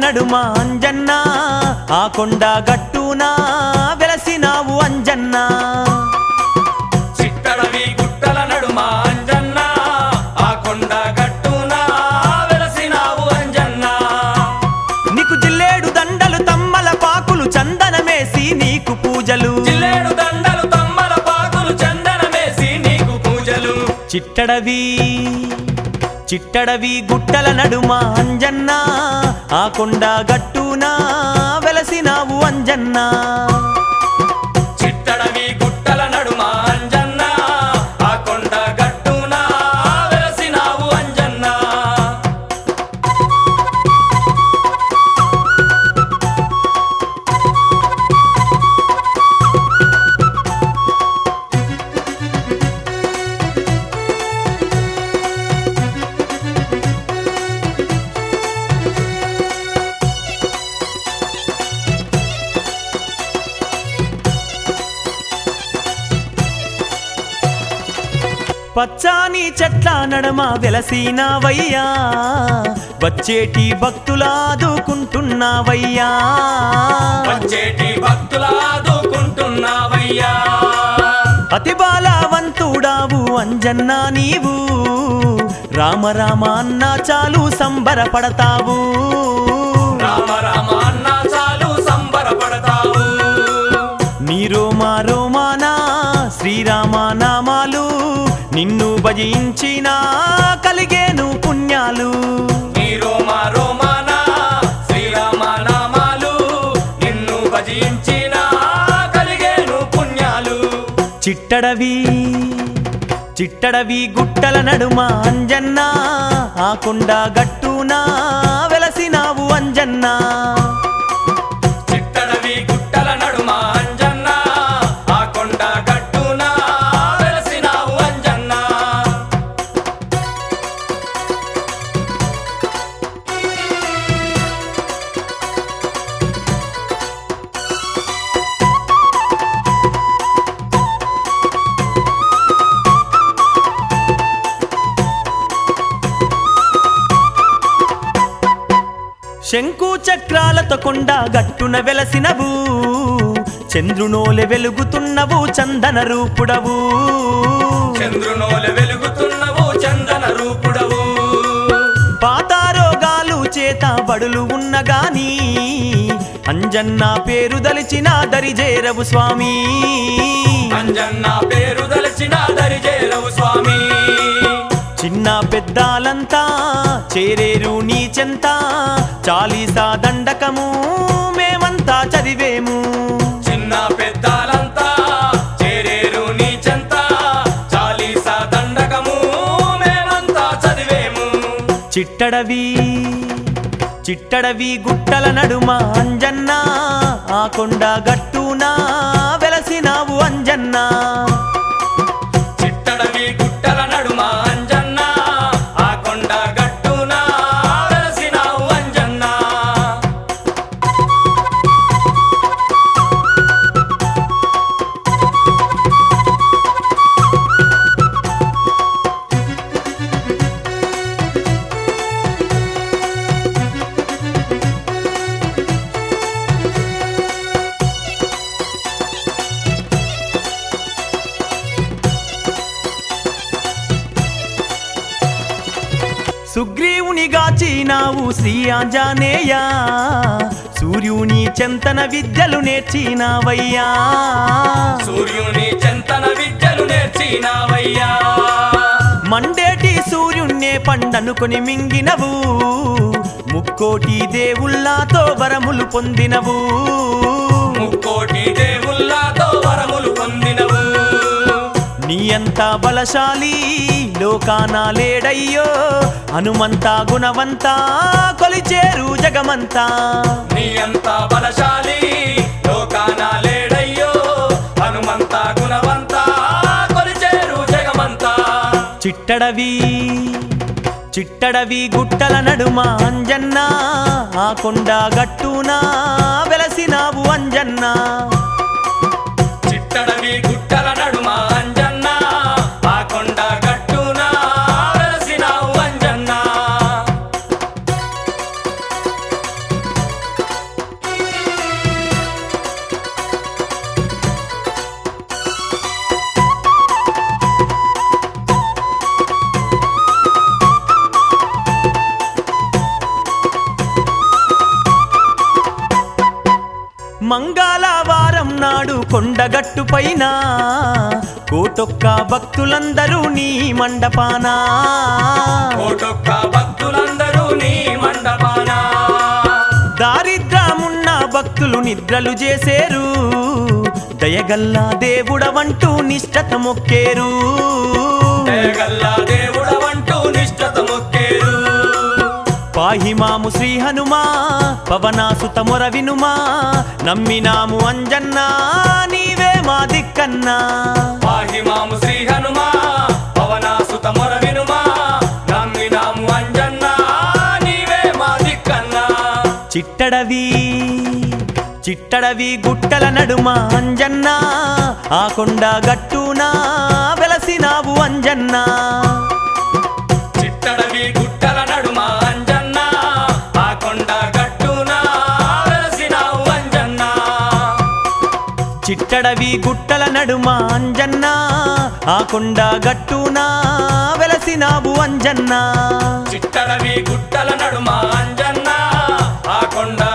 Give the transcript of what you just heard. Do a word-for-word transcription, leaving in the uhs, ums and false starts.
నడుమ అంజన్న ఆ కొండ గట్టునా వెలసినావు అంజన్న చిట్టడవి గుట్టల నడుమ అంజన్న ఆ కొండ గట్టునా వెలసినావు అంజన్న నీకు జిల్లేడు దండలు తమ్మల పాకులు చందనమేసి నీకు పూజలు జిల్లేడు దండలు తమ్మల పాకులు చందనమేసి నీకు పూజలు చిట్టడవి చిట్టడవి గుట్టల నడుమ అంజన్న ఆ కొండ గట్టునా వెలసినావు అంజన్న చిట్టడవి గుట్టల నడుమ అంజన్న ఆ కొండ గట్టునా వెలసినావు అంజన్న పచ్చాని చెట్ల నడమ వెలసినావయ్యా వచ్చేటి భక్తులాదుకుంటున్నావయ్యా వచ్చేటి భక్తులాదుకుంటున్నావయ్యా అతి బాలవంతుడావు అంజన్న నీవు రామ రామ అన్న చాలు సంబరపడతావు రామ రామ అన్న చాలు సంబరపడతావు నీ రోమా రోమానా శ్రీరామ నామాలు నిన్ను భజించిన కలిగేను పుణ్యాలు నీ రోమా రోమానా శ్రీరామ నామాలు నిన్ను భజించిన కలిగేను పుణ్యాలు చిట్టడవి చిట్టడవి గుట్టల నడుమ అంజన్న ఆ కొండ గట్టునా వెలసినావు అంజన్న చిట్టడవి గుట్టల నడుమ అంజన్న ఆ కొండ గట్టునా వెలసినావు అంజన్న శంకు చక్రాలతో కొండ గట్టున వెలసినవు చంద్రునోలె వెలుగుతున్నవు చందన రూపుడవు చంద్రునోలె వెలుగుతున్నవు చందన రూపుడవు పాతారోగాలు చేత బడులు ఉన్నగాని అంజన్న పేరు దలిచిన దరిజేరవు స్వామి అంజన్న పేరు దలచిన దరిజేరవు స్వామి చిన్న పెద్దాలంతా చేరేరు నీ చెంత చాలీసా దండకము మేమంతా చదివేము చిన్న పెద్దాలంతా చేరేరు నీ చెంత చాలీసా దండకము మేమంతా చదివేము చిట్టడవి చిట్టడవి గుట్టల నడుమ అంజన్న ఆ కొండ గట్టునా వెలసినావు అంజన్న చిట్టడవి గుట్టల నడుమ అంజన్న ఆ కొండ గట్టునా వెలసినావు అంజన్న సుగ్రీవుని గాచినావు శ్రీ ఆంజనేయ సూర్యుని చెంతన విద్యలు నేర్చినావయ్యా సూర్యుని చెంతన విద్యలు నేర్చినావయ్యా మండేటి సూర్యున్నే పండనుకొని మింగినవు ముక్కోటి దేవుళ్ళతో వరములు పొందినవు ముక్కోటి దేవుళ్ళతో వరములు పొందినవు నీ అంత బలశాలి లోకాన లేడయ్యో హనుమంత గుణవంత కొలిచేరు జగమంతా నీ అంత బలశాలి లోకాన లేడయ్యో హనుమంత గుణవంత కొలిచేరు జగమంతా చిట్టడవి చిట్టడవి గుట్టల నడుమ అంజన్న ఆ కొండ గట్టునా వెలసినావు అంజన్న చిట్టడవి గుట్టల నడుమ అంజన్న ఆ కొండ గట్టునా వెలసినావు అంజన్న మంగళవారం నాడు కొండగట్టు పైన కోటొక్క భక్తులందరూ నీ మండపాన కోటొక్క భక్తులందరూ నీ మండపాన దారిద్రమున్న భక్తులు నిద్రలు చేసేరు దయగల్లా దేవుడవంటూ నిష్టత మొక్కేరు దయగల్లా దేవుడవంటూ నిష్టత మొక్కేరు పాహిమాము శ్రీ హనుమా పవనాసుత మొర వినుమా నమ్మినాము అంజన్నా నీవే మా దిక్కన్నా పాహిమాము శ్రీ హనుమా పవనాసుత మొర వినుమా నమ్మినాము అంజన్నా నీవే మా దిక్కన్నా చిట్టడవి చిట్టడవి గుట్టల నడుమ అంజన్నా ఆ కొండ గట్టునా వెలసినావు అంజన్నా చిట్టడవి గుట్టల నడుమ అంజన్నా ఆ కొండ గట్టునా వెలసినావు అంజన్నా చిట్టడవి గుట్టల నడుమ అంజన్నా ఆ కొండ గట్టునా వెలసినావు అంజన్నా చిట్టడవి గుట్టల నడుమ అంజన్నా ఆ కొండ